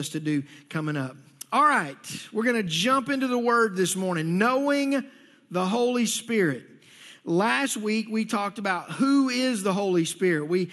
to do coming up. All right, we're going to jump into the Word this morning, knowing the Holy Spirit. Last week we talked about who is the Holy Spirit. We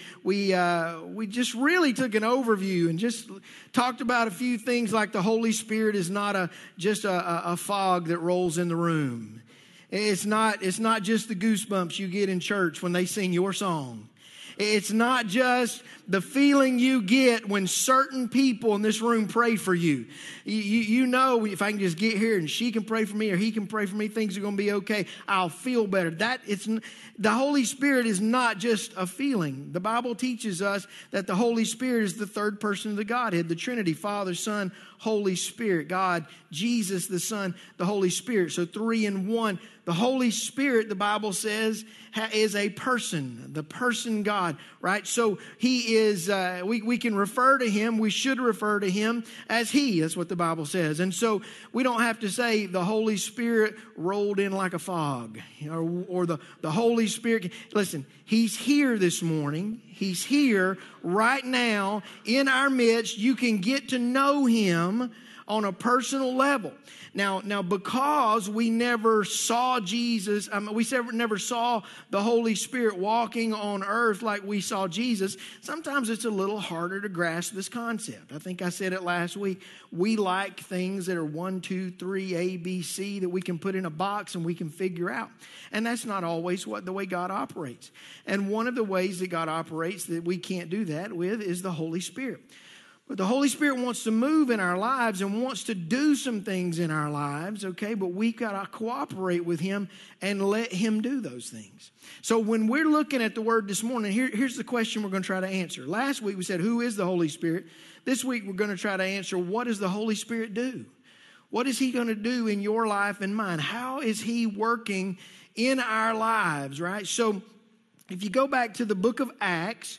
just really took an overview and just talked about a few things like the Holy Spirit is not just a fog that rolls in the room. It's not just the goosebumps you get in church when they sing your song. It's not just the feeling you get when certain people in this room pray for you. You know, if I can just get here and she can pray for me or he can pray for me, things are going to be okay. I'll feel better. The Holy Spirit is not just a feeling. The Bible teaches us that the Holy Spirit is the third person of the Godhead, the Trinity, Father, Son, Holy Spirit, God, Jesus, the Son, the Holy Spirit. So 3 in 1. The Holy Spirit, the Bible says, is a person, the person God, right? So he is, we can refer to him, we should refer to him as he. That's what the Bible says. And so we don't have to say the Holy Spirit rolled in like a fog or the Holy Spirit. Listen, he's here this morning. He's here right now in our midst. You can get to know him on a personal level. Now, because we never saw Jesus, we never saw the Holy Spirit walking on earth like we saw Jesus, sometimes it's a little harder to grasp this concept. I think I said it last week. We like things that are 1, 2, 3, A, B, C that we can put in a box and we can figure out. And that's not always the way God operates. And one of the ways that God operates that we can't do that with is the Holy Spirit. But the Holy Spirit wants to move in our lives and wants to do some things in our lives, okay? But we've got to cooperate with him and let him do those things. So when we're looking at the Word this morning, here's the question we're going to try to answer. Last week we said, who is the Holy Spirit? This week we're going to try to answer, what does the Holy Spirit do? What is he going to do in your life and mine? How is he working in our lives, right? So if you go back to the book of Acts,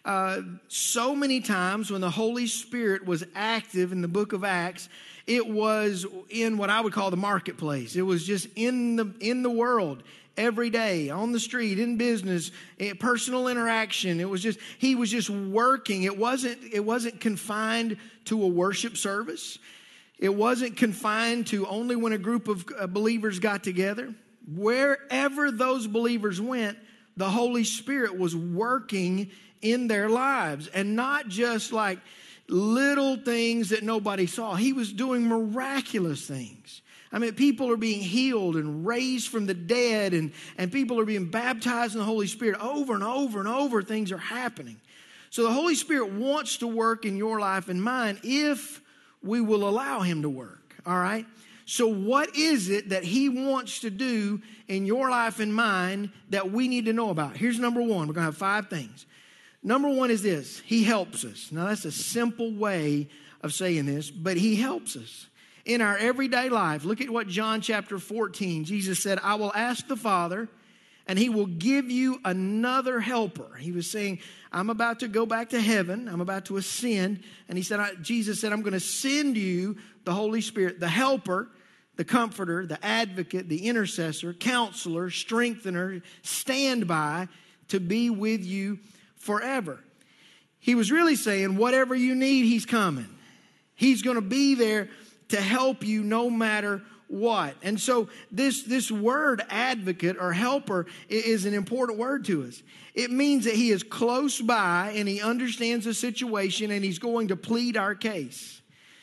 so many times when the Holy Spirit was active in the book of Acts, it was in what I would call the marketplace. It was just in the world every day, on the street, in business, personal interaction. He was just working. It wasn't confined to a worship service. It wasn't confined to only when a group of believers got together. Wherever those believers went, the Holy Spirit was working in their lives, and not just like little things that nobody saw. He was doing miraculous things. I mean, people are being healed and raised from the dead, and people are being baptized in the Holy Spirit over and over and over. Things are happening. So the Holy Spirit wants to work in your life and mine if we will allow him to work, all right? So what is it that he wants to do in your life and mine that we need to know about? Here's number 1. We're going to have 5 things. Number 1 is this. He helps us. Now, that's a simple way of saying this, but he helps us in our everyday life. Look at what John chapter 14, Jesus said, I will ask the Father, and he will give you another helper. He was saying, I'm about to go back to heaven. I'm about to ascend. And Jesus said, I'm going to send you the Holy Spirit, the helper, the comforter, the advocate, the intercessor, counselor, strengthener, standby to be with you forever. He was really saying, whatever you need, he's coming. He's going to be there to help you no matter what. And so this word advocate or helper is an important word to us. It means that he is close by and he understands the situation and he's going to plead our case.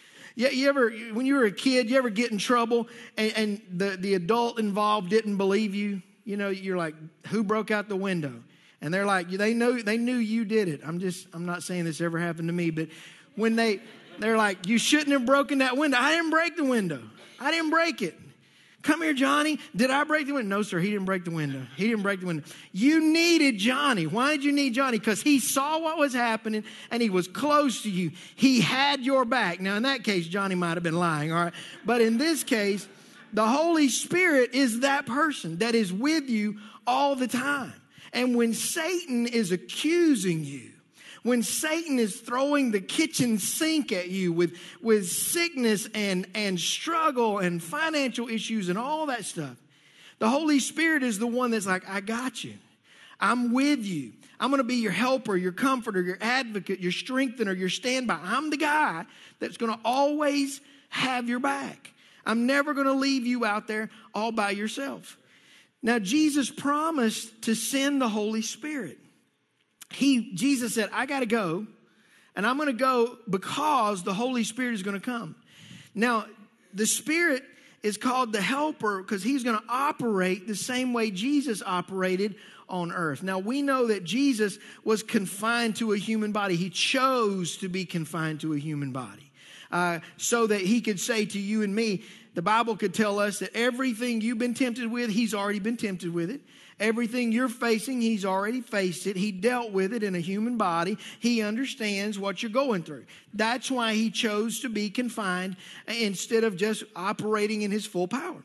You ever, when you were a kid, you ever get in trouble and the adult involved didn't believe you? You know, you're like, who broke out the window? And they're like, they knew you did it. I'm not saying this ever happened to me, but when they're like, you shouldn't have broken that window. I didn't break the window. I didn't break it. Come here, Johnny. Did I break the window? No, sir. He didn't break the window. He didn't break the window. You needed Johnny. Why did you need Johnny? Because he saw what was happening and he was close to you. He had your back. Now, in that case, Johnny might have been lying, all right? But in this case, the Holy Spirit is that person that is with you all the time. And when Satan is accusing you, when Satan is throwing the kitchen sink at you with sickness and struggle and financial issues and all that stuff, the Holy Spirit is the one that's like, I got you. I'm with you. I'm going to be your helper, your comforter, your advocate, your strengthener, your standby. I'm the guy that's going to always have your back. I'm never going to leave you out there all by yourself. Now, Jesus promised to send the Holy Spirit. Jesus said, I got to go, and I'm going to go because the Holy Spirit is going to come. Now, the Spirit is called the helper because he's going to operate the same way Jesus operated on earth. Now, we know that Jesus was confined to a human body. He chose to be confined to a human body so that he could say to you and me, the Bible could tell us that everything you've been tempted with, he's already been tempted with it. Everything you're facing, he's already faced it. He dealt with it in a human body. He understands what you're going through. That's why he chose to be confined instead of just operating in his full power.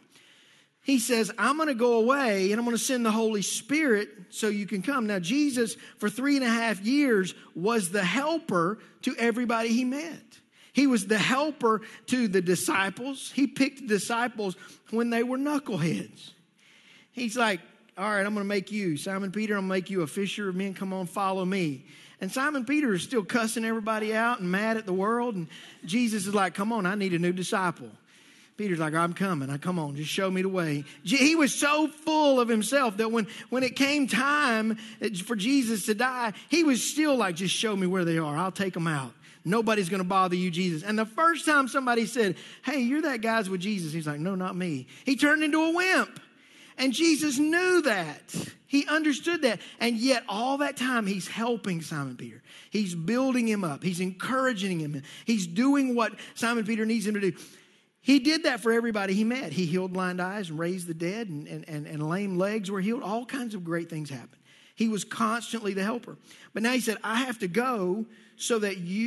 He says, I'm going to go away and I'm going to send the Holy Spirit so you can come. Now, Jesus, for 3.5 years, was the helper to everybody he met. He was the helper to the disciples. He picked disciples when they were knuckleheads. He's like, all right, I'm going to make you, Simon Peter, I'm going to make you a fisher of men. Come on, follow me. And Simon Peter is still cussing everybody out and mad at the world. And Jesus is like, come on, I need a new disciple. Peter's like, I'm coming. Come on, just show me the way. He was so full of himself that when it came time for Jesus to die, he was still like, just show me where they are. I'll take them out. Nobody's going to bother you, Jesus. And the first time somebody said, hey, you're that guy's with Jesus. He's like, no, not me. He turned into a wimp. And Jesus knew that. He understood that. And yet all that time he's helping Simon Peter. He's building him up. He's encouraging him. He's doing what Simon Peter needs him to do. He did that for everybody he met. He healed blind eyes and raised the dead and lame legs were healed. All kinds of great things happened. He was constantly the helper. But now he said, I have to go so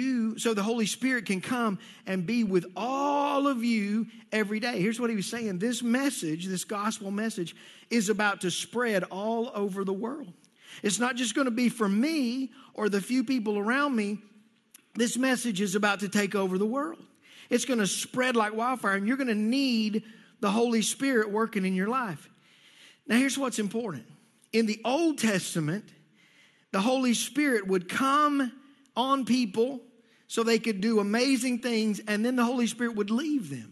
the Holy Spirit can come and be with all of you every day. Here's what he was saying. This message, this gospel message, is about to spread all over the world. It's not just going to be for me or the few people around me. This message is about to take over the world. It's going to spread like wildfire, and you're going to need the Holy Spirit working in your life. Now, here's what's important. In the Old Testament, the Holy Spirit would come on people so they could do amazing things, and then the Holy Spirit would leave them.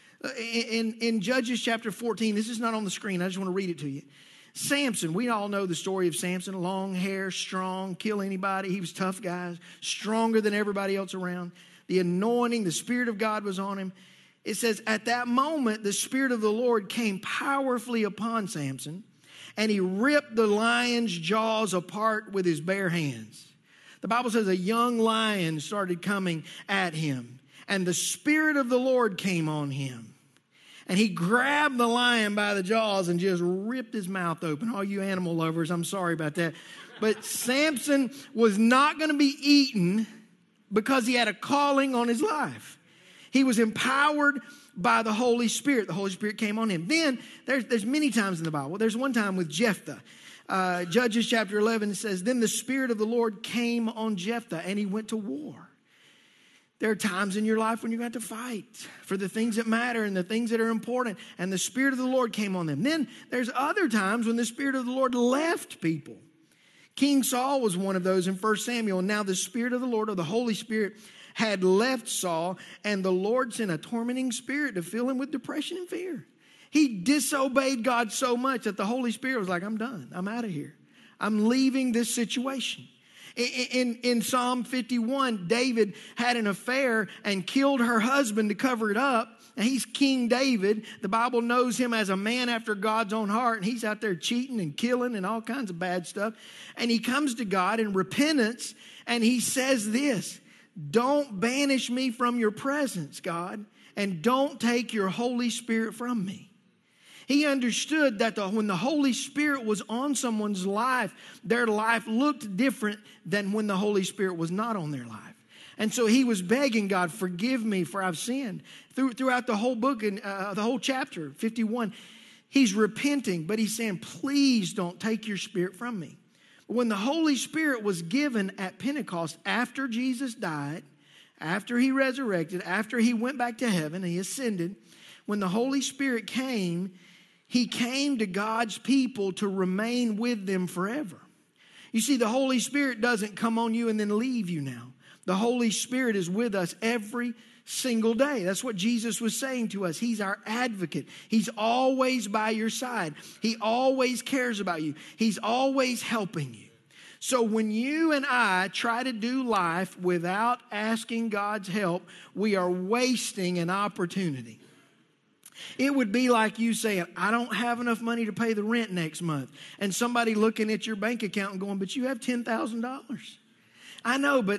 In Judges chapter 14, this is not on the screen, I just want to read it to you. Samson, we all know the story of Samson, long hair, strong, kill anybody. He was a tough guy, stronger than everybody else around. The anointing, the Spirit of God was on him. It says, at that moment, the Spirit of the Lord came powerfully upon Samson, and he ripped the lion's jaws apart with his bare hands. The Bible says a young lion started coming at him, and the Spirit of the Lord came on him. And he grabbed the lion by the jaws and just ripped his mouth open. All you animal lovers, I'm sorry about that. But Samson was not going to be eaten because he had a calling on his life. He was empowered by the Holy Spirit. The Holy Spirit came on him. Then there's many times in the Bible. There's one time with Jephthah. Judges chapter 11 says, then the Spirit of the Lord came on Jephthah and he went to war. There are times in your life when you're going to have to fight for the things that matter and the things that are important. And the Spirit of the Lord came on them. Then there's other times when the Spirit of the Lord left people. King Saul was one of those in 1 Samuel. And now the Spirit of the Lord, or the Holy Spirit, had left Saul. And the Lord sent a tormenting spirit to fill him with depression and fear. He disobeyed God so much that the Holy Spirit was like, I'm done. I'm out of here. I'm leaving this situation. In Psalm 51, David had an affair and killed her husband to cover it up. And he's King David. The Bible knows him as a man after God's own heart. And he's out there cheating and killing and all kinds of bad stuff. And he comes to God in repentance. And he says this, don't banish me from your presence, God. And don't take your Holy Spirit from me. He understood that when the Holy Spirit was on someone's life, their life looked different than when the Holy Spirit was not on their life. And so he was begging God, forgive me for I've sinned. Throughout the whole book and the whole chapter, 51, he's repenting, but he's saying, please don't take your Spirit from me. When the Holy Spirit was given at Pentecost, after Jesus died, after he resurrected, after he went back to heaven, he ascended, when the Holy Spirit came, he came to God's people to remain with them forever. You see, the Holy Spirit doesn't come on you and then leave you now. The Holy Spirit is with us every single day. That's what Jesus was saying to us. He's our advocate. He's always by your side. He always cares about you. He's always helping you. So when you and I try to do life without asking God's help, we are wasting an opportunity. It would be like you saying, I don't have enough money to pay the rent next month. And somebody looking at your bank account and going, but you have $10,000. I know, but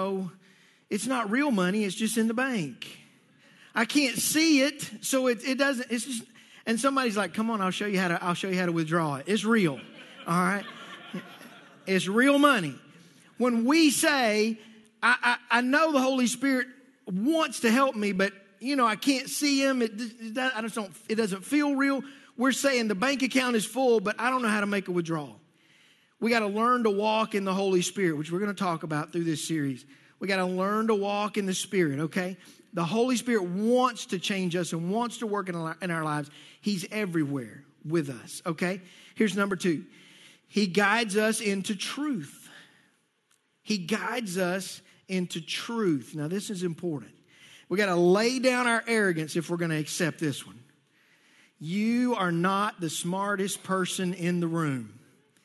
it's not real money. It's just in the bank. I can't see it. So it doesn't, it's just, and somebody's like, come on, I'll show you how to withdraw it. It's real. All right. It's real money. When we say, I know the Holy Spirit wants to help me, but I can't see him. It doesn't feel real. We're saying the bank account is full, but I don't know how to make a withdrawal. We got to learn to walk in the Holy Spirit, which we're going to talk about through this series. We got to learn to walk in the Spirit, okay? The Holy Spirit wants to change us and wants to work in our lives. He's everywhere with us, okay? Here's number 2. He guides us into truth. He guides us into truth. Now, this is important. We got to lay down our arrogance if we're going to accept this one. You are not the smartest person in the room.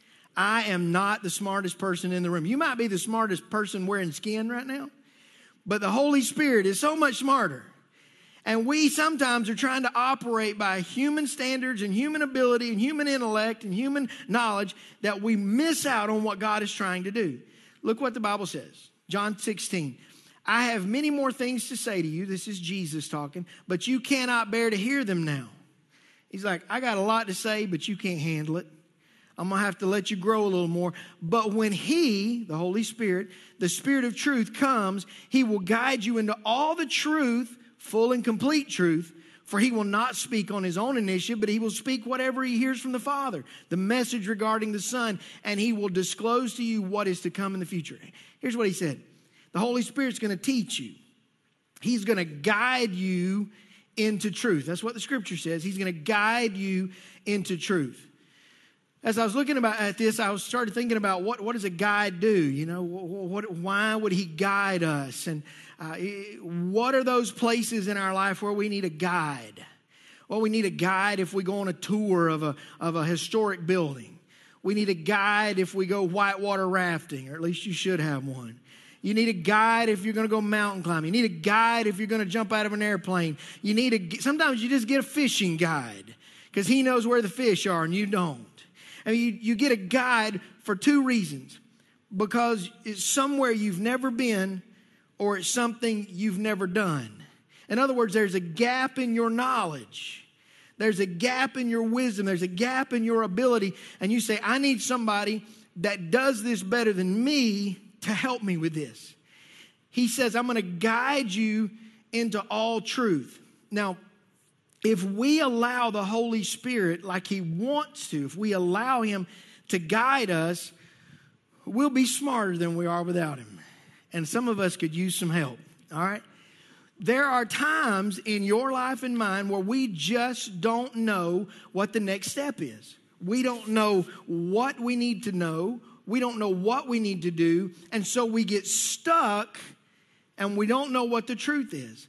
I am not the smartest person in the room. You might be the smartest person wearing skin right now, but the Holy Spirit is so much smarter. And we sometimes are trying to operate by human standards and human ability and human intellect and human knowledge that we miss out on what God is trying to do. Look what the Bible says. John 16. I have many more things to say to you. This is Jesus talking, but you cannot bear to hear them now. He's like, I got a lot to say, but you can't handle it. I'm going to have to let you grow a little more. But when He, the Holy Spirit, the Spirit of truth comes, He will guide you into all the truth, full and complete truth, for He will not speak on His own initiative, but He will speak whatever He hears from the Father, the message regarding the Son, and He will disclose to you what is to come in the future. Here's what He said. The Holy Spirit's going to teach you. He's going to guide you into truth. That's what the Scripture says. He's going to guide you into truth. As I was looking at this, I started thinking about what does a guide do? Why would He guide us? And what are those places in our life where we need a guide? Well, we need a guide if we go on a tour of a historic building. We need a guide if we go whitewater rafting, or at least you should have one. You need a guide if you're going to go mountain climbing. You need a guide if you're going to jump out of an airplane. Sometimes you just get a fishing guide because he knows where the fish are and you don't. I mean, you get a guide for 2 reasons. Because it's somewhere you've never been or it's something you've never done. In other words, there's a gap in your knowledge. There's a gap in your wisdom. There's a gap in your ability. And you say, I need somebody that does this better than me to help me with this. He says, I'm going to guide you into all truth. Now, if we allow the Holy Spirit like He wants to, if we allow Him to guide us, we'll be smarter than we are without Him. And some of us could use some help, all right? There are times in your life and mine where we just don't know what the next step is. We don't know what we need to know. We don't know what we need to do. And so we get stuck and we don't know what the truth is.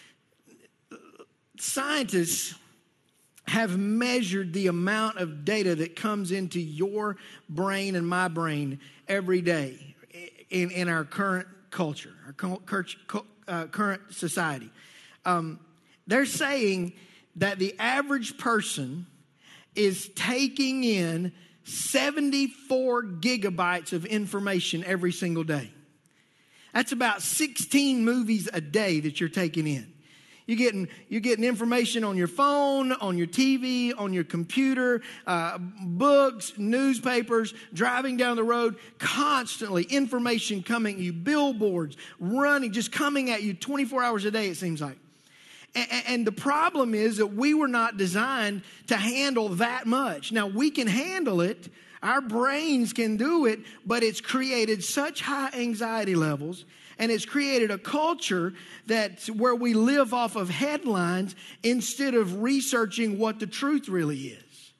Scientists have measured the amount of data that comes into your brain and my brain every day in our current culture, our current society. They're saying that the average person is taking in 74 gigabytes of information every single day. That's about 16 movies a day that you're taking in. You're getting information on your phone, on your TV, on your computer, books, newspapers, driving down the road, constantly information coming at you, billboards, running, just coming at you 24 hours a day, it seems like. And the problem is that we were not designed to handle that much. Now, we can handle it. Our brains can do it, but it's created such high anxiety levels, and it's created a culture where we live off of headlines instead of researching what the truth really is.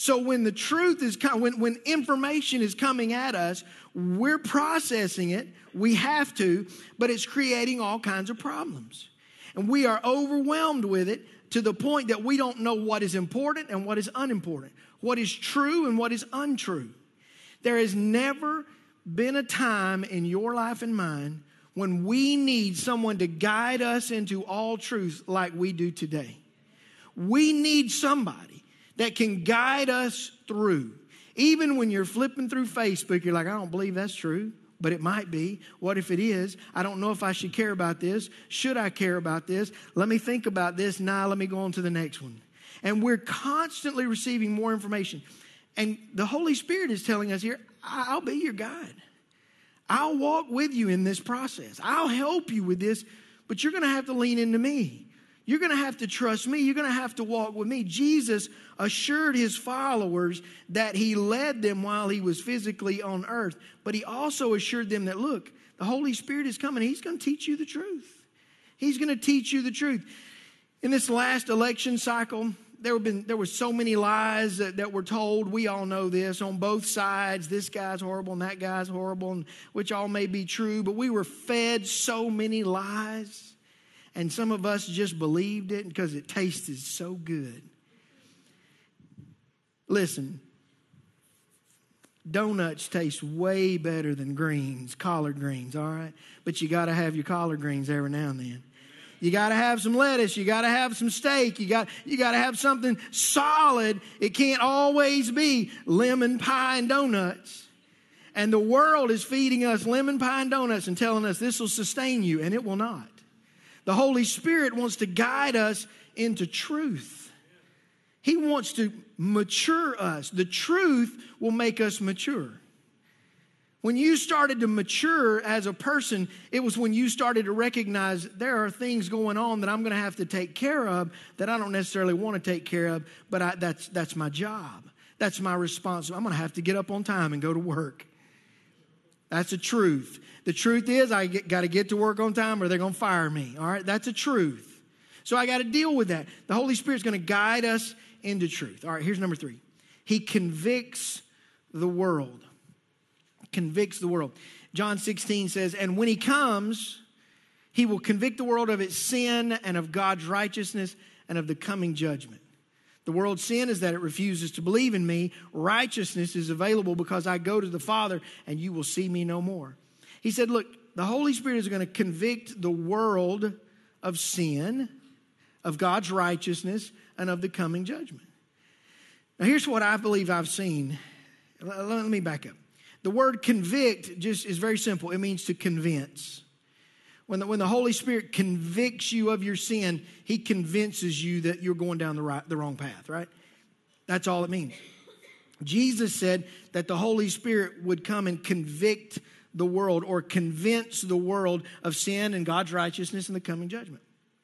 So when the truth is when information is coming at us, we're processing it. We have to, but it's creating all kinds of problems. And we are overwhelmed with it to the point that we don't know what is important and what is unimportant, what is true and what is untrue. There has never been a time in your life and mine when we need someone to guide us into all truth like we do today. We need somebody that can guide us through. Even when you're flipping through Facebook, you're like, I don't believe that's true, but it might be. What if it is? I don't know if I should care about this. Should I care about this? Let me think about this. Now let me go on to the next one. And we're constantly receiving more information. And the Holy Spirit is telling us here, I'll be your guide. I'll walk with you in this process. I'll help you with this, but you're going to have to lean into me. You're going to have to trust me. You're going to have to walk with me. Jesus assured his followers that he led them while he was physically on earth. But he also assured them that, look, the Holy Spirit is coming. He's going to teach you the truth. He's going to teach you the truth. In this last election cycle, there were so many lies that were told. We all know this on both sides. This guy's horrible and that guy's horrible, and which all may be true. But we were fed so many lies. And some of us just believed it because it tasted so good. Listen, donuts taste way better than greens, collard greens, all right? But you got to have your collard greens every now and then. You got to have some lettuce. You got to have some steak. You got to have something solid. It can't always be lemon pie and donuts. And the world is feeding us lemon pie and donuts and telling us this will sustain you, and it will not. The Holy Spirit wants to guide us into truth. He wants to mature us. The truth will make us mature. When you started to mature as a person, it was when you started to recognize there are things going on that I'm going to have to take care of that I don't necessarily want to take care of, but that's my job. That's my responsibility. I'm going to have to get up on time and go to work. That's the truth. The truth is I got to get to work on time or they're going to fire me. All right, that's the truth. So I got to deal with that. The Holy Spirit's going to guide us into truth. All right, here's number 3. He convicts the world. Convicts the world. John 16 says, and when he comes, he will convict the world of its sin and of God's righteousness and of the coming judgment. The world's sin is that it refuses to believe in me. Righteousness is available because I go to the Father and you will see me no more. He said, look, the Holy Spirit is going to convict the world of sin, of God's righteousness, and of the coming judgment. Now, here's what I believe I've seen. Let me back up. The word convict just is very simple. It means to convince. When the Holy Spirit convicts you of your sin, he convinces you that you're going down the wrong path, right? That's all it means. Jesus said that the Holy Spirit would come and convict the world or convince the world of sin and God's righteousness and the coming judgment.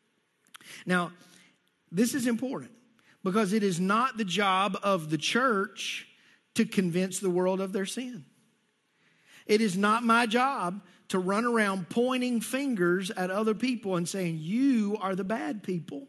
Now, this is important because it is not the job of the church to convince the world of their sin. It is not my job to run around pointing fingers at other people and saying, you are the bad people.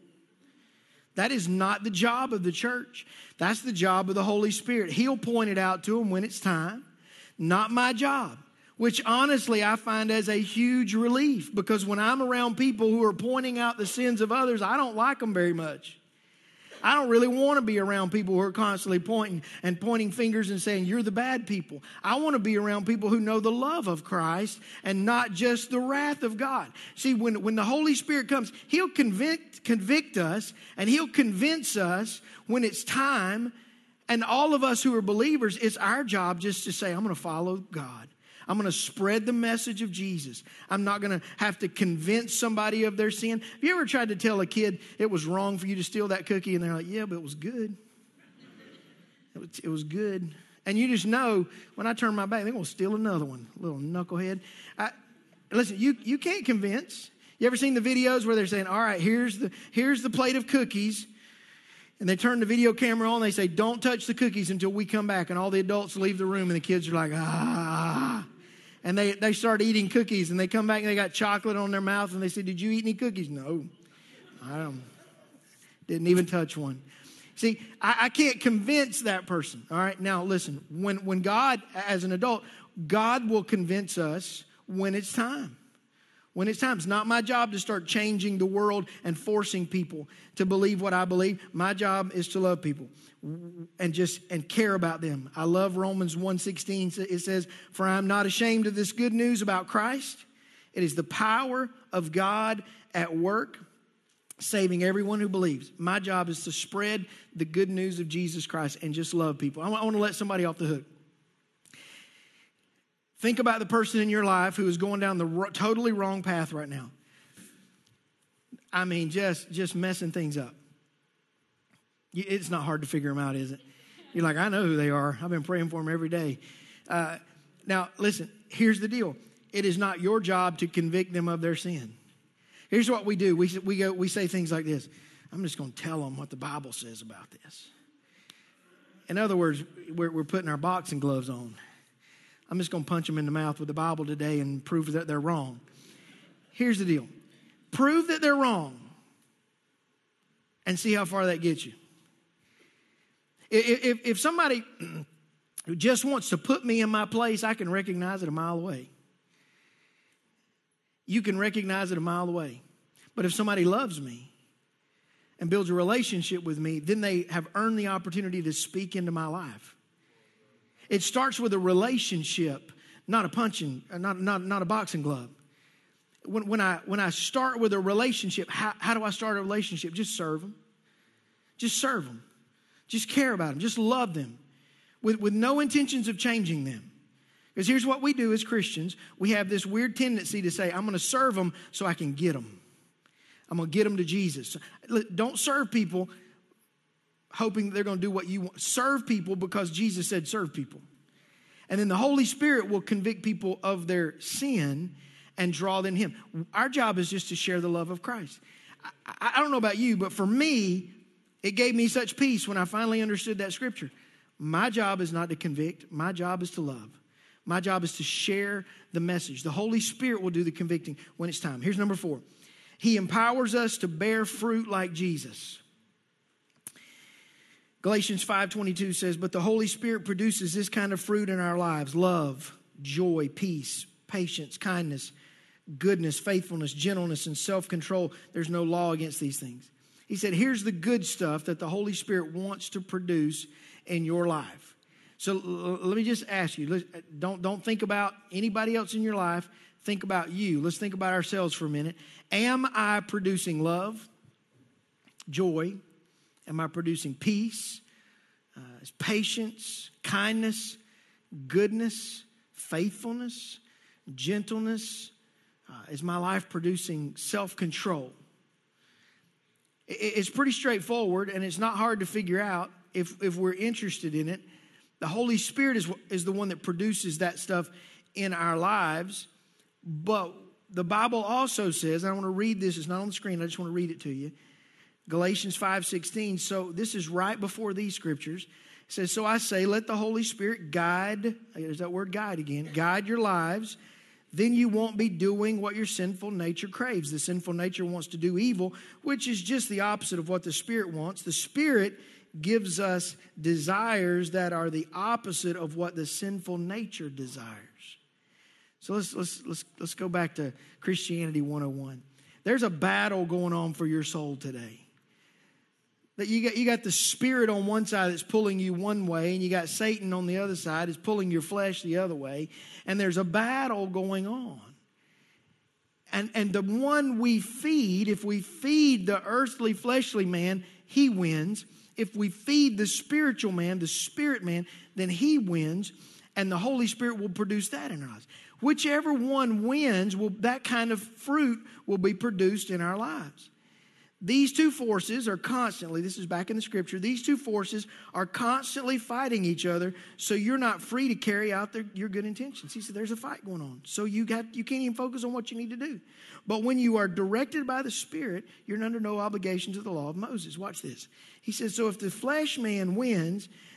That is not the job of the church. That's the job of the Holy Spirit. He'll point it out to them when it's time. Not my job. Which honestly I find as a huge relief because when I'm around people who are pointing out the sins of others, I don't like them very much. I don't really want to be around people who are constantly pointing fingers and saying, you're the bad people. I want to be around people who know the love of Christ and not just the wrath of God. See, when the Holy Spirit comes, he'll convict us and he'll convince us when it's time. And all of us who are believers, it's our job just to say, I'm going to follow God. I'm going to spread the message of Jesus. I'm not going to have to convince somebody of their sin. Have you ever tried to tell a kid it was wrong for you to steal that cookie? And they're like, yeah, but it was good. It was good. And you just know when I turn my back, they're going to steal another one, little knucklehead. Listen, you can't convince. You ever seen the videos where they're saying, all right, here's the plate of cookies. And they turn the video camera on. They say, don't touch the cookies until we come back. And all the adults leave the room and the kids are like, ah. And they start eating cookies and they come back and they got chocolate on their mouth and they say, did you eat any cookies? No, I didn't even touch one. See, I can't convince that person. All right, now listen, when God, as an adult, God will convince us when it's time. When it's time. It's not my job to start changing the world and forcing people to believe what I believe. My job is to love people and care about them. I love Romans 1:16. It says, "For I am not ashamed of this good news about Christ. It is the power of God at work, saving everyone who believes." My job is to spread the good news of Jesus Christ and just love people. I want to let somebody off the hook. Think about the person in your life who is going down the totally wrong path right now. I mean, just messing things up. It's not hard to figure them out, is it? You're like, I know who they are. I've been praying for them every day. Now, listen, here's the deal. It is not your job to convict them of their sin. Here's what we do. We say things like this. I'm just going to tell them what the Bible says about this. In other words, we're putting our boxing gloves on. I'm just going to punch them in the mouth with the Bible today and prove that they're wrong. Here's the deal. Prove that they're wrong and see how far that gets you. If somebody who just wants to put me in my place, I can recognize it a mile away. You can recognize it a mile away. But if somebody loves me and builds a relationship with me, then they have earned the opportunity to speak into my life. It starts with a relationship, not a punching, not a boxing glove. When I start with a relationship, how do I start a relationship? Just serve them. Just serve them. Just care about them. Just love them with no intentions of changing them. Because here's what we do as Christians. We have this weird tendency to say, I'm going to serve them so I can get them. I'm going to get them to Jesus. Don't serve people hoping they're going to do what you want. Serve people because Jesus said serve people. And then the Holy Spirit will convict people of their sin and draw them to Him. Our job is just to share the love of Christ. I don't know about you, but for me, it gave me such peace when I finally understood that scripture. My job is not to convict. My job is to love. My job is to share the message. The Holy Spirit will do the convicting when it's time. Here's number 4. He empowers us to bear fruit like Jesus. Galatians 5:22 says, "But the Holy Spirit produces this kind of fruit in our lives: love, joy, peace, patience, kindness, goodness, faithfulness, gentleness, and self-control. There's no law against these things." He said, here's the good stuff that the Holy Spirit wants to produce in your life. So let me just ask you, don't think about anybody else in your life. Think about you. Let's think about ourselves for a minute. Am I producing love, joy? Am I producing peace, patience, kindness, goodness, faithfulness, gentleness? Is my life producing self-control? It's pretty straightforward, and it's not hard to figure out if we're interested in it. The Holy Spirit is the one that produces that stuff in our lives. But the Bible also says, and I want to read this. It's not on the screen. I just want to read it to you. Galatians 5:16. So this is right before these scriptures. It says, "So I say, let the Holy Spirit guide," there's that word guide again, "guide your lives. Then you won't be doing what your sinful nature craves." The sinful nature wants to do evil, which is just the opposite of what the Spirit wants. The Spirit gives us desires that are the opposite of what the sinful nature desires. So let's go back to Christianity 101. There's a battle going on for your soul today. That you got the Spirit on one side that's pulling you one way, and you got Satan on the other side that's pulling your flesh the other way, and there's a battle going on. And the one we feed, if we feed the earthly, fleshly man, he wins. If we feed the spiritual man, the spirit man, then he wins, and the Holy Spirit will produce that in our lives. Whichever one wins, that kind of fruit will be produced in our lives. These two forces are constantly, this is back in the scripture, these two forces are constantly fighting each other, so you're not free to carry out your good intentions. He said there's a fight going on, so you can't even focus on what you need to do. But when you are directed by the Spirit, you're under no obligation to the law of Moses. Watch this. He says, so if the flesh man wins,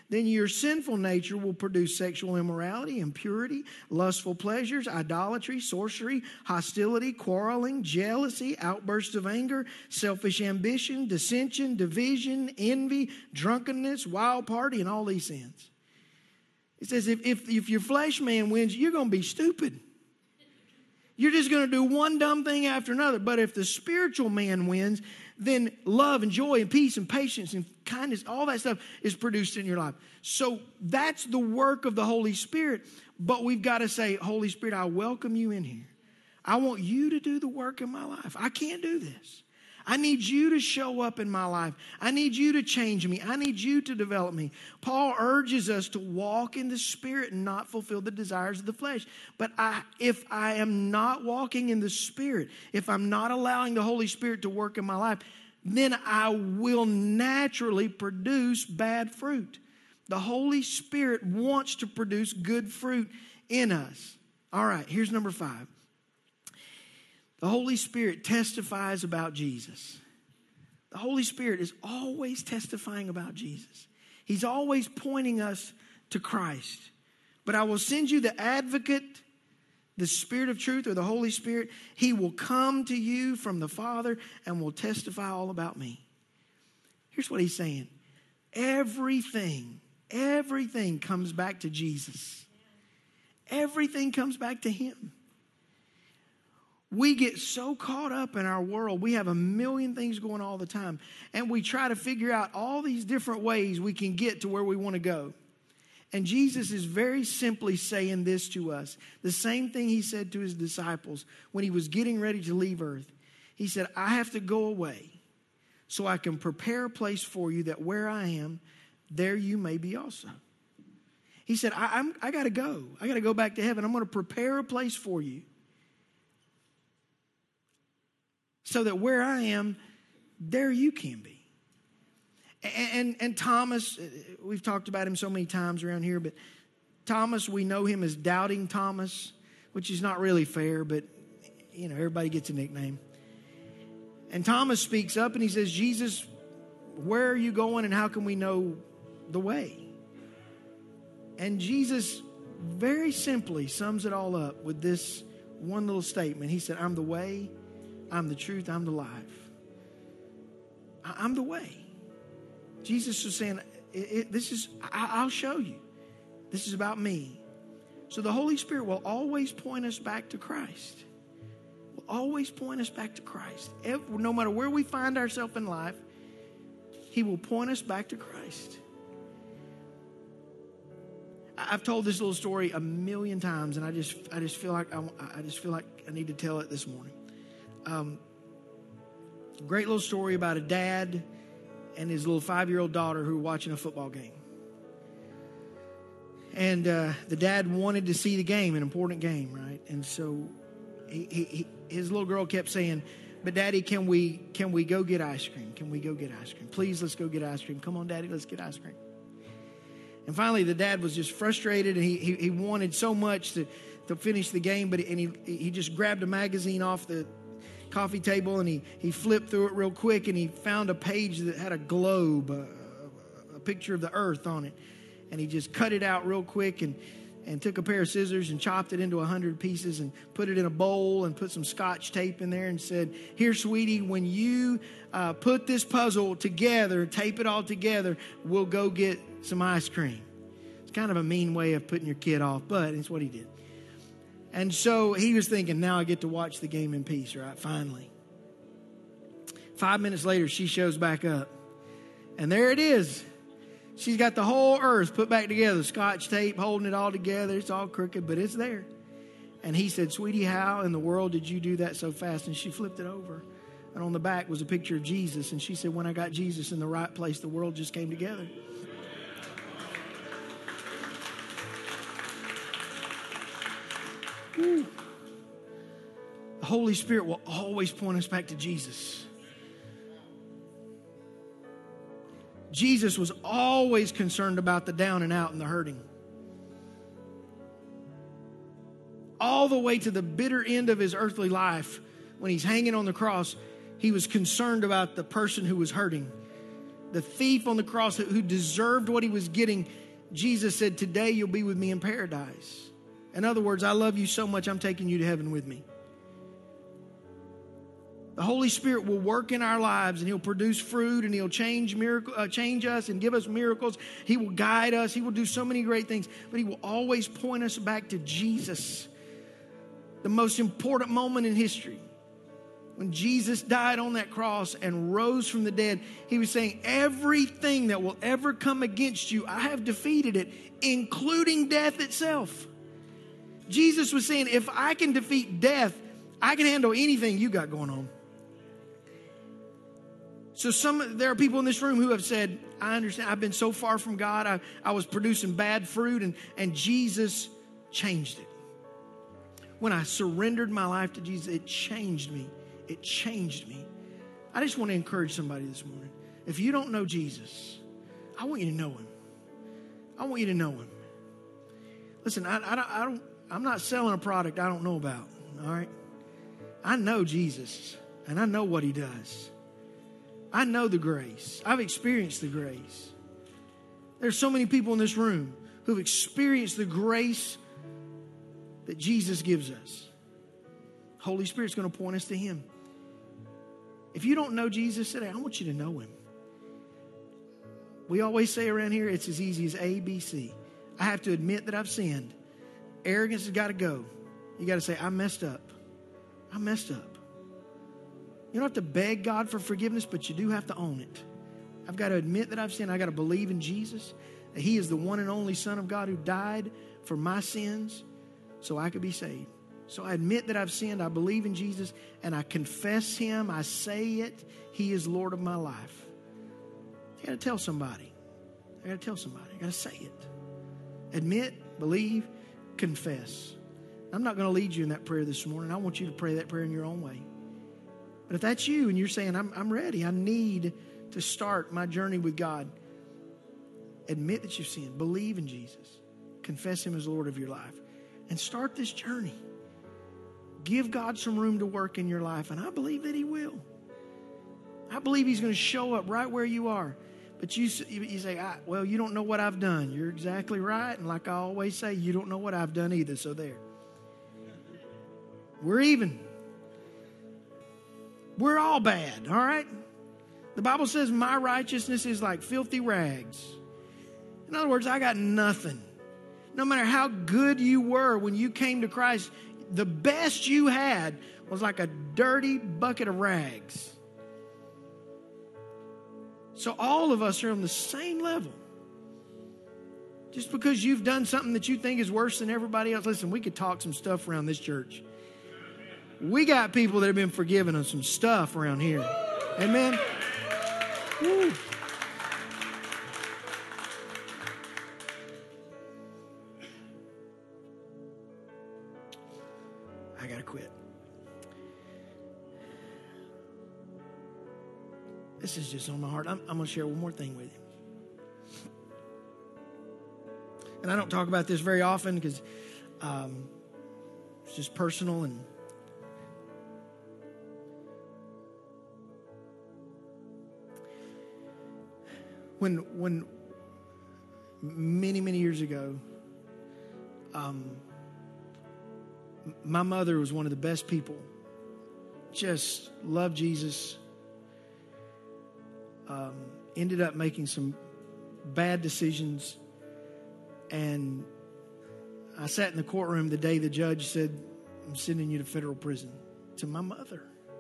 then your sinful nature will produce sexual immorality, impurity, lustful pleasures, idolatry, sorcery, hostility, quarreling, jealousy, outbursts of anger, selfish ambition, dissension, division, envy, drunkenness, wild party, and all these sins. It says if your flesh man wins, you're going to be stupid. You're just going to do one dumb thing after another. But if the spiritual man wins, then love and joy and peace and patience and kindness, all that stuff is produced in your life. So that's the work of the Holy Spirit. But we've got to say, Holy Spirit, I welcome you in here. I want you to do the work in my life. I can't do this. I need you to show up in my life. I need you to change me. I need you to develop me. Paul urges us to walk in the Spirit and not fulfill the desires of the flesh. But if I am not walking in the Spirit, if I'm not allowing the Holy Spirit to work in my life, then I will naturally produce bad fruit. The Holy Spirit wants to produce good fruit in us. All right, here's number 5. The Holy Spirit testifies about Jesus. The Holy Spirit is always testifying about Jesus. He's always pointing us to Christ. But I will send you the advocate, the Spirit of truth, or the Holy Spirit. He will come to you from the Father and will testify all about me. Here's what he's saying. Everything comes back to Jesus. Everything comes back to him. We get so caught up in our world. We have a million things going all the time. And we try to figure out all these different ways we can get to where we want to go. And Jesus is very simply saying this to us. The same thing he said to his disciples when he was getting ready to leave earth. He said, I have to go away so I can prepare a place for you that where I am, there you may be also. He said, I got to go. I got to go back to heaven. I'm going to prepare a place for you, so that where I am, there you can be. And Thomas, we've talked about him so many times around here, but Thomas, we know him as Doubting Thomas, which is not really fair, but you know, everybody gets a nickname. And Thomas speaks up and he says, Jesus, where are you going and how can we know the way? And Jesus very simply sums it all up with this one little statement. He said, I'm the way, I'm the truth, I'm the life. I'm the way. Jesus was saying, I'll show you. This is about me. So the Holy Spirit will always point us back to Christ. Will always point us back to Christ. No matter where we find ourselves in life, he will point us back to Christ. I've told this little story a million times, and I just feel like I need to tell it this morning. Great little story about a dad and his little 5-year-old daughter who were watching a football game. And the dad wanted to see the game, an important game, right? And so his little girl kept saying, but Daddy, can we go get ice cream? Can we go get ice cream? Please, let's go get ice cream. Come on, Daddy, let's get ice cream. And finally, the dad was just frustrated, and he wanted so much to finish the game, but he just grabbed a magazine off the coffee table, and he flipped through it real quick, and he found a page that had a globe, a picture of the earth on it. And he just cut it out real quick and took a pair of scissors and chopped it into 100 pieces and put it in a bowl and put some Scotch tape in there and said, here, sweetie, when you put this puzzle together, tape it all together, we'll go get some ice cream. It's kind of a mean way of putting your kid off, but it's what he did. And so he was thinking, now I get to watch the game in peace, right? Finally. 5 minutes later, she shows back up. And there it is. She's got the whole earth put back together, Scotch tape holding it all together. It's all crooked, but it's there. And he said, sweetie, how in the world did you do that so fast? And she flipped it over. And on the back was a picture of Jesus. And she said, when I got Jesus in the right place, the world just came together. Woo. The Holy Spirit will always point us back to Jesus. Jesus was always concerned about the down and out and the hurting. All the way to the bitter end of his earthly life, when he's hanging on the cross, he was concerned about the person who was hurting. the thief on the cross who deserved what he was getting, Jesus said, today you'll be with me in paradise. In other words, I love you so much, I'm taking you to heaven with me. The Holy Spirit will work in our lives, and He'll produce fruit, and He'll change us and give us miracles. He will guide us. He will do so many great things, but He will always point us back to Jesus, the most important moment in history. When Jesus died on that cross and rose from the dead, He was saying, everything that will ever come against you, I have defeated it, including death itself. Jesus was saying, if I can defeat death, I can handle anything you got going on. So there are people in this room who have said, I understand, I've been so far from God, I was producing bad fruit, and Jesus changed it. When I surrendered my life to Jesus, it changed me. It changed me. I just want to encourage somebody this morning. If you don't know Jesus, I want you to know Him. I want you to know Him. Listen, I'm not selling a product I don't know about, all right? I know Jesus, and I know what He does. I know the grace. I've experienced the grace. There's so many people in this room who've experienced the grace that Jesus gives us. Holy Spirit's going to point us to Him. If you don't know Jesus today, I want you to know Him. We always say around here, it's as easy as A, B, C. I have to admit that I've sinned. Arrogance has got to go. You got to say, I messed up. I messed up. You don't have to beg God for forgiveness, but you do have to own it. I've got to admit that I've sinned. I've got to believe in Jesus, that He is the one and only Son of God who died for my sins so I could be saved. So I admit that I've sinned. I believe in Jesus, and I confess Him. I say it. He is Lord of my life. I got to tell somebody. I got to say it. Admit, believe, confess. I'm not going to lead you in that prayer this morning. I want you to pray that prayer in your own way. But if that's you and you're saying, I'm ready, I need to start my journey with God, admit that you've sinned. Believe in Jesus. Confess Him as Lord of your life. And start this journey. Give God some room to work in your life, and I believe that He will. I believe He's going to show up right where you are. But you say, well, you don't know what I've done. You're exactly right. And like I always say, you don't know what I've done either. So there. We're even. We're all bad, all right? The Bible says my righteousness is like filthy rags. In other words, I got nothing. No matter how good you were when you came to Christ, the best you had was like a dirty bucket of rags. So all of us are on the same level. Just because you've done something that you think is worse than everybody else. Listen, we could talk some stuff around this church. We got people that have been forgiven of some stuff around here. Amen? Woo. I got to quit. This is just on my heart. I'm going to share one more thing with you. And I don't talk about this very often because it's just personal. And when many years ago, my mother was one of the best people. Just loved Jesus. Ended up making some bad decisions. And I sat in the courtroom the day the judge said, I'm sending you to federal prison, to my mother.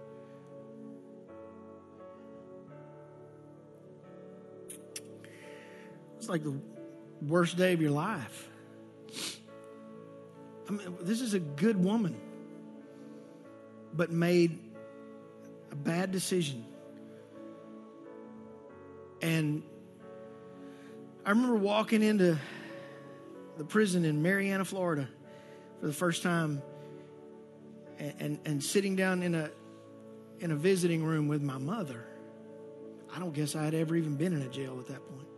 It's like the worst day of your life. I mean, this is a good woman, but made a bad decision. And I remember walking into the prison in Marianna, Florida for the first time and sitting down in a visiting room with my mother. I don't guess I had ever even been in a jail at that point.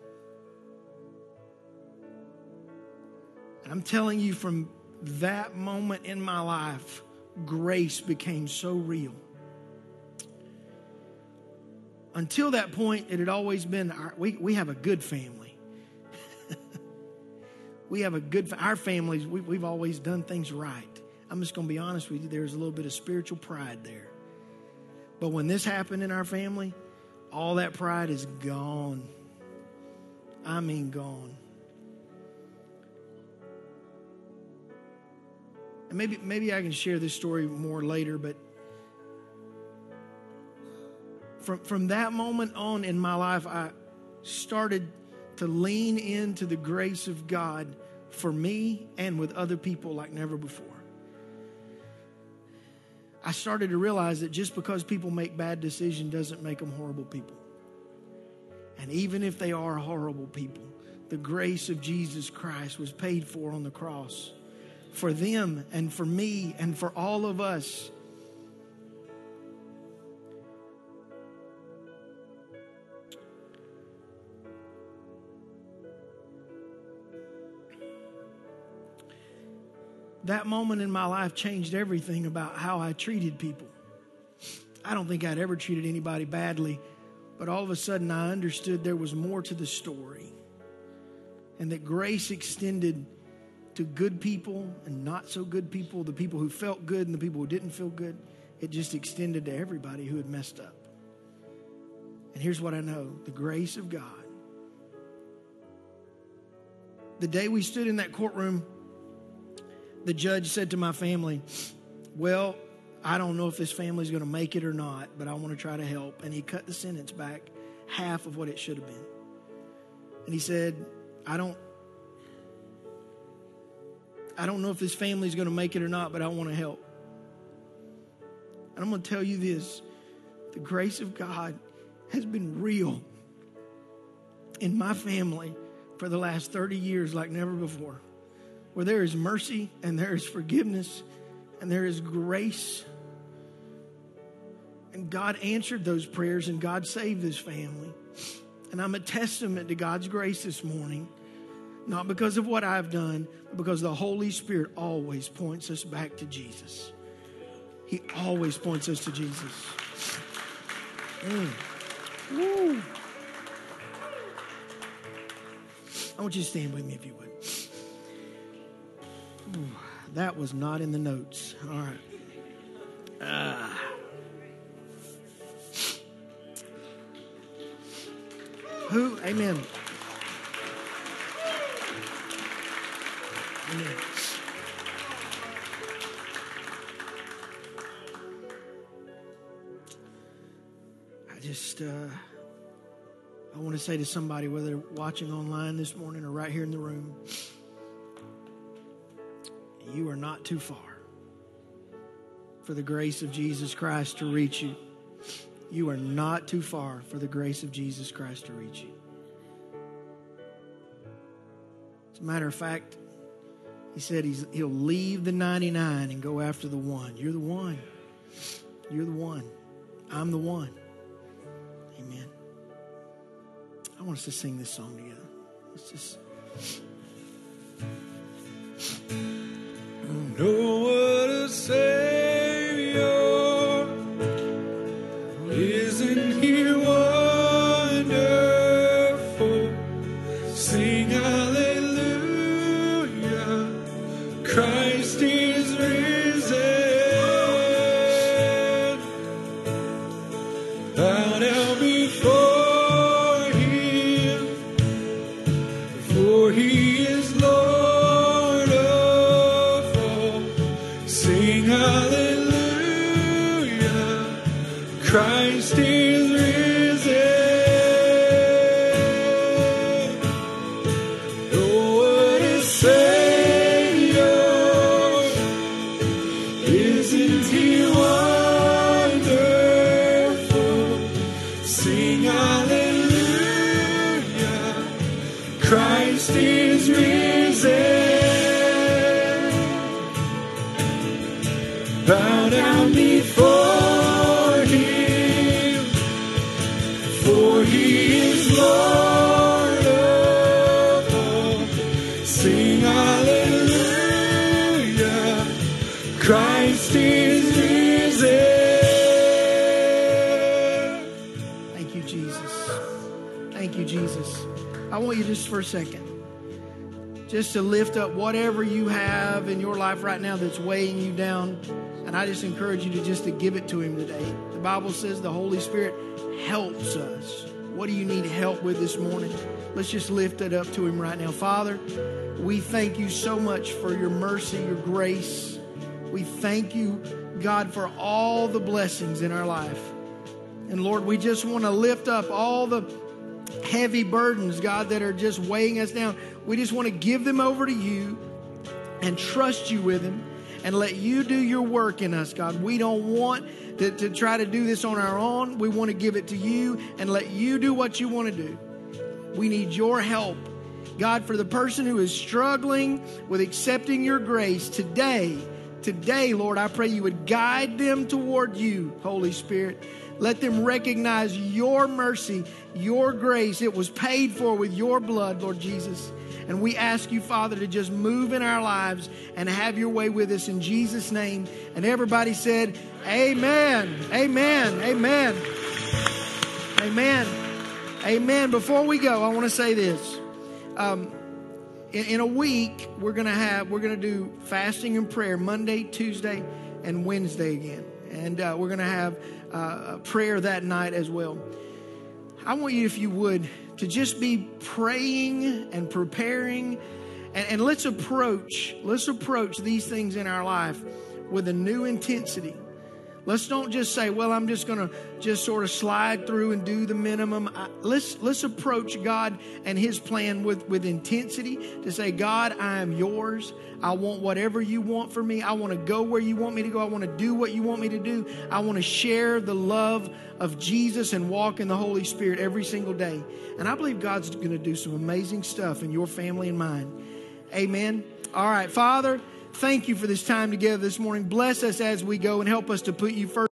And I'm telling you, from that moment in my life, grace became so real. until that point, it had always been, we have a good family. We have our families, we've always done things right. I'm just going to be honest with you, there's a little bit of spiritual pride there. But when this happened in our family, all that pride is gone. I mean gone. And maybe I can share this story more later, but from that moment on in my life, I started to lean into the grace of God for me and with other people like never before. I started to realize that just because people make bad decisions doesn't make them horrible people. And even if they are horrible people, the grace of Jesus Christ was paid for on the cross for them and for me and for all of us. That moment in my life changed everything about how I treated people. I don't think I'd ever treated anybody badly, but all of a sudden I understood there was more to the story, and that grace extended to good people and not so good people, the people who felt good and the people who didn't feel good. It just extended to everybody who had messed up. And here's what I know, the grace of God. The day we stood in that courtroom, the judge said to my family, well, I don't know if this family's going to make it or not, but I want to try to help. And he cut the sentence back half of what it should have been. And he said, I don't know if this family's going to make it or not, but I want to help. And I'm going to tell you this. The grace of God has been real in my family for the last 30 years like never before. Where there is mercy and there is forgiveness and there is grace. And God answered those prayers and God saved this family. And I'm a testament to God's grace this morning. Not because of what I've done, but because the Holy Spirit always points us back to Jesus. He always points us to Jesus. Woo. I want you to stand with me if you would. Ooh, that was not in the notes. All right. Who? Amen. Amen. I want to say to somebody, whether they're watching online this morning or right here in the room, you are not too far for the grace of Jesus Christ to reach you. You are not too far for the grace of Jesus Christ to reach you. As a matter of fact, he said he'll leave the 99 and go after the one. You're the one. You're the one. I'm the one. Amen. I want us to sing this song together. Let's just... Know what a Savior, isn't He wonderful? Sing hallelujah, Christ is risen. Bow down before Him, for He is Lord. Hallelujah, Christ is risen. Oh, what a Savior, isn't He wonderful? Sing hallelujah, Christ is risen. Bow down before Him, for He is Lord of all. Sing hallelujah, Christ is risen. Thank you, Jesus. Thank you, Jesus. I want you just for a second, just to lift up whatever you have in your life right now that's weighing you down. And I just encourage you to give it to him today. The Bible says the Holy Spirit helps us. What do you need help with this morning? Let's just lift it up to him right now. Father, we thank you so much for your mercy, your grace. We thank you, God, for all the blessings in our life. And Lord, we just want to lift up all the heavy burdens, God, that are just weighing us down. We just want to give them over to you and trust you with them and let you do your work in us, God. We don't want to try to do this on our own. We want to give it to you and let you do what you want to do. We need your help. God, for the person who is struggling with accepting your grace today, Lord, I pray you would guide them toward you, Holy Spirit. Let them recognize your mercy, your grace. It was paid for with your blood, Lord Jesus. And we ask you, Father, to just move in our lives and have your way with us in Jesus' name. And everybody said, amen, amen, amen, amen, amen. Before we go, I want to say this. In a week, we're going to do fasting and prayer Monday, Tuesday, and Wednesday again. And we're going to have a prayer that night as well. I want you, if you would, to just be praying and preparing. And let's approach these things in our life with a new intensity. Let's don't just say, well, I'm just going to just sort of slide through and do the minimum. Let's approach God and his plan with intensity to say, God, I am yours. I want whatever you want for me. I want to go where you want me to go. I want to do what you want me to do. I want to share the love of Jesus and walk in the Holy Spirit every single day. And I believe God's going to do some amazing stuff in your family and mine. Amen. All right, Father, thank you for this time together this morning. Bless us as we go and help us to put you first.